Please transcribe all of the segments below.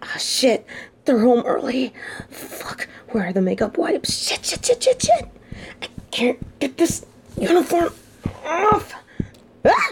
Ah, shit. They're home early. Fuck. Where are the makeup wipes? Shit. I can't get this uniform off. Ah!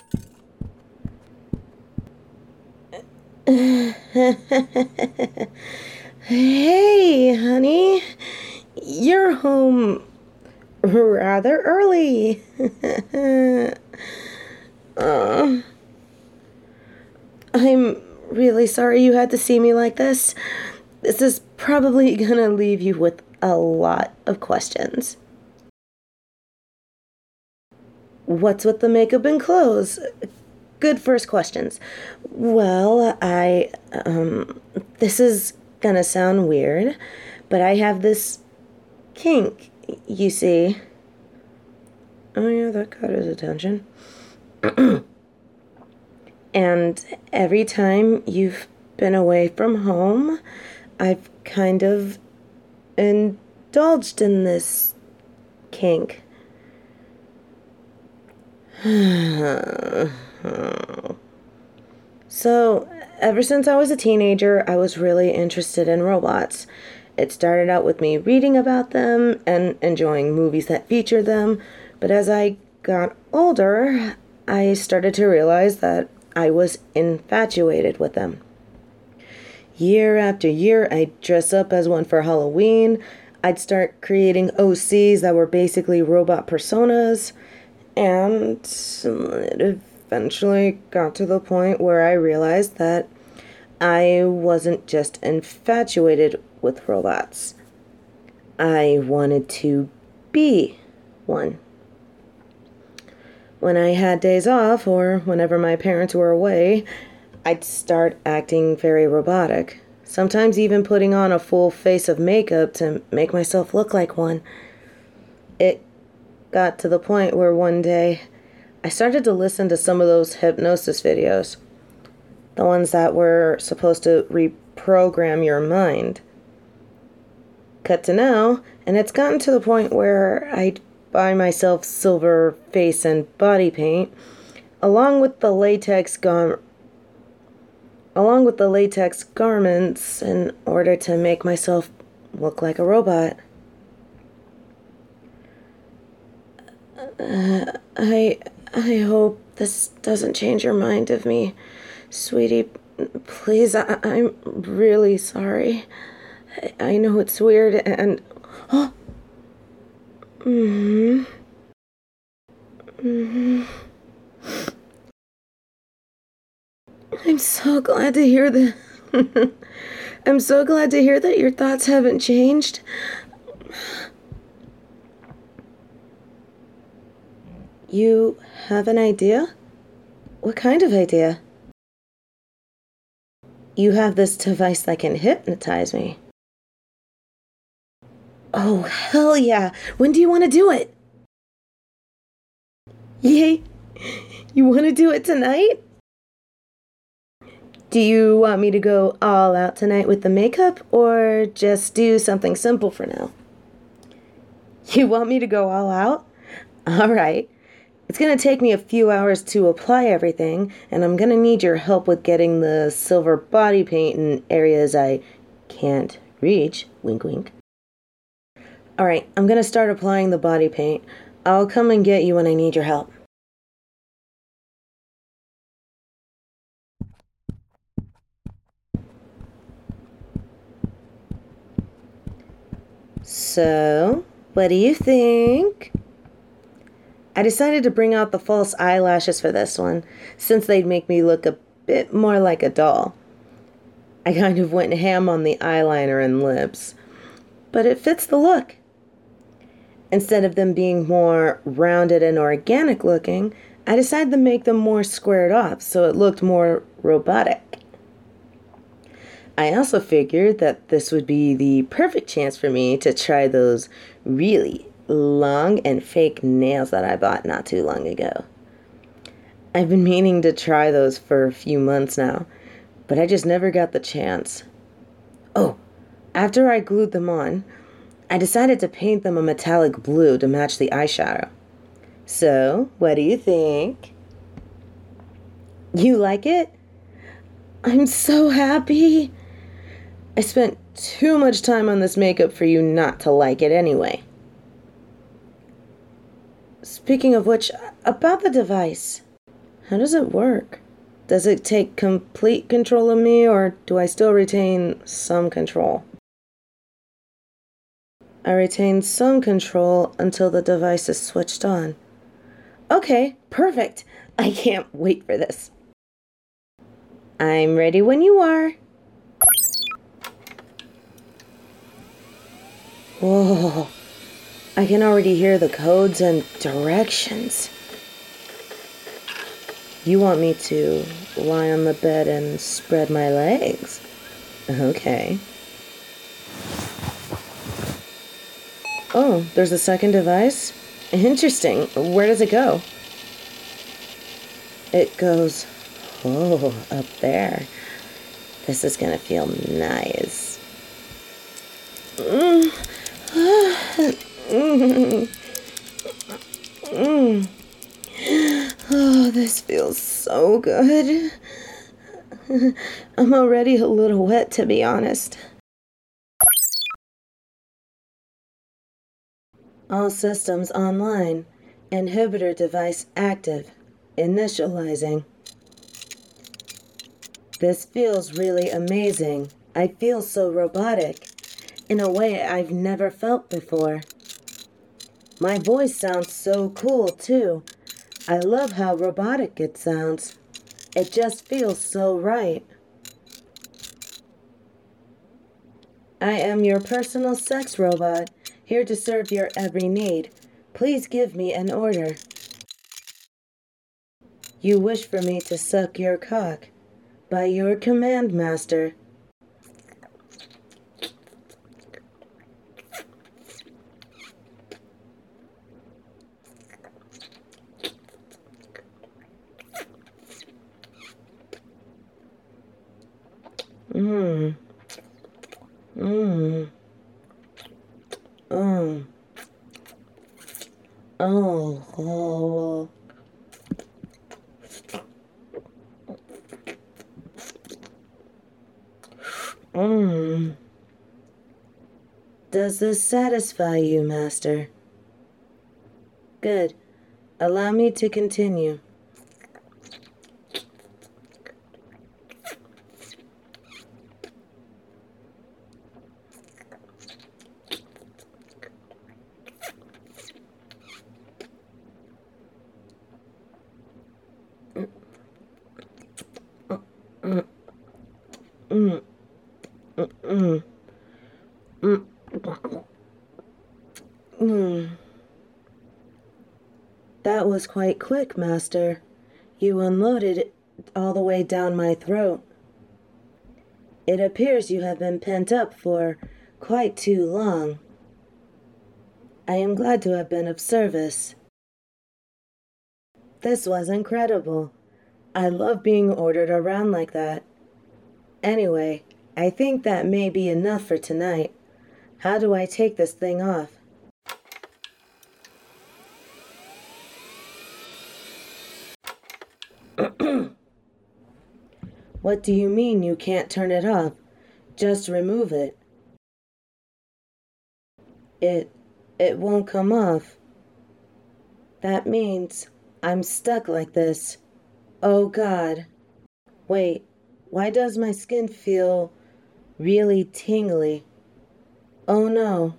Hey, honey. You're home rather early. uh, I'm really sorry you had to see me like this. This is probably gonna leave you with a lot of questions. What's with the makeup and clothes? Good first questions. Well, this is gonna sound weird, but I have this kink, you see. Oh, yeah, that caught his attention. And every time you've been away from home, I've kind of indulged in this kink. So, ever since I was a teenager, I was really interested in robots. It started out with me reading about them and enjoying movies that featured them, but as I got older, I started to realize that I was infatuated with them. Year after year, I'd dress up as one for Halloween. I'd start creating OCs that were basically robot personas, and it eventually got to the point where I realized that I wasn't just infatuated with robots. I wanted to be one. When I had days off, or whenever my parents were away, I'd start acting very robotic. Sometimes even putting on a full face of makeup to make myself look like one. It got to the point where one day I started to listen to some of those hypnosis videos. The ones that were supposed to reprogram your mind. Cut to now, and it's gotten to the point where I'd buy myself silver face and body paint, along with the latex garments in order to make myself look like a robot. I hope this doesn't change your mind of me. Sweetie, please, I'm really sorry. I know it's weird and... Oh! I'm so glad to hear that. I'm so glad to hear that your thoughts haven't changed. You have an idea? What kind of idea? You have this device that can hypnotize me. Oh, hell yeah! When do you want to do it? Yay! You want to do it tonight? Do you want me to go all out tonight with the makeup, or just do something simple for now? You want me to go all out? Alright. It's going to take me a few hours to apply everything, and I'm going to need your help with getting the silver body paint in areas I can't reach. Wink, wink. Alright, I'm going to start applying the body paint. I'll come and get you when I need your help. So, what do you think? I decided to bring out the false eyelashes for this one, since they'd make me look a bit more like a doll. I kind of went ham on the eyeliner and lips, but it fits the look. Instead of them being more rounded and organic looking, I decided to make them more squared off so it looked more robotic. I also figured that this would be the perfect chance for me to try those really long and fake nails that I bought not too long ago. I've been meaning to try those for a few months now, but I just never got the chance. Oh, after I glued them on, I decided to paint them a metallic blue to match the eyeshadow. So, what do you think? You like it? I'm so happy. I spent too much time on this makeup for you not to like it anyway. Speaking of which, about the device, how does it work? Does it take complete control of me, or do I still retain some control? I retain some control until the device is switched on. Okay, perfect. I can't wait for this. I'm ready when you are. Whoa, I can already hear the codes and directions. You want me to lie on the bed and spread my legs? Okay. Oh, there's a second device? Interesting. Where does it go? It goes, oh, up there. This is gonna feel nice. Oh, this feels so good. I'm already a little wet, to be honest. All systems online. Inhibitor device active. Initializing. This feels really amazing. I feel so robotic, in a way I've never felt before. My voice sounds so cool, too. I love how robotic it sounds. It just feels so right. I am your personal sex robot, here to serve your every need. Please give me an order. You wish for me to suck your cock. By your command, master. Mmm. Mmm. Oh. Oh. Oh. Mmm. Does this satisfy you, master? Good. Allow me to continue. Mm. Mm. Mm. Mm. That was quite quick, master. You unloaded it all the way down my throat. It appears you have been pent up for quite too long. I am glad to have been of service. This was incredible. I love being ordered around like that. Anyway, I think that may be enough for tonight. How do I take this thing off? What do you mean you can't turn it off? Just remove it. It won't come off. That means I'm stuck like this. Oh God. Wait, why does my skin feel really tingly? Oh no.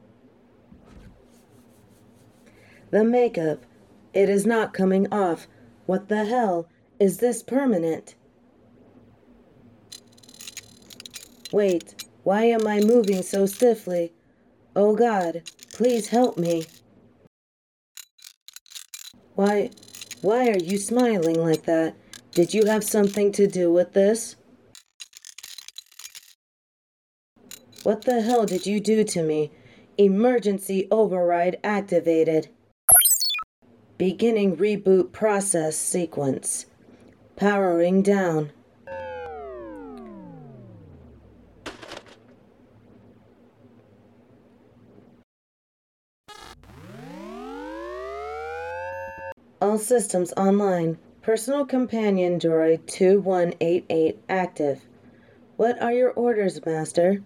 The makeup. It is not coming off. What the hell? Is this permanent? Wait, why am I moving so stiffly? Oh God, please help me. Why are you smiling like that? Did you have something to do with this? What the hell did you do to me? Emergency override activated. Beginning reboot process sequence. Powering down. All systems online. Personal companion droid 2188 active. What are your orders, master?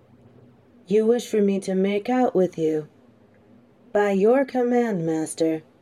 You wish for me to make out with you. By your command, master.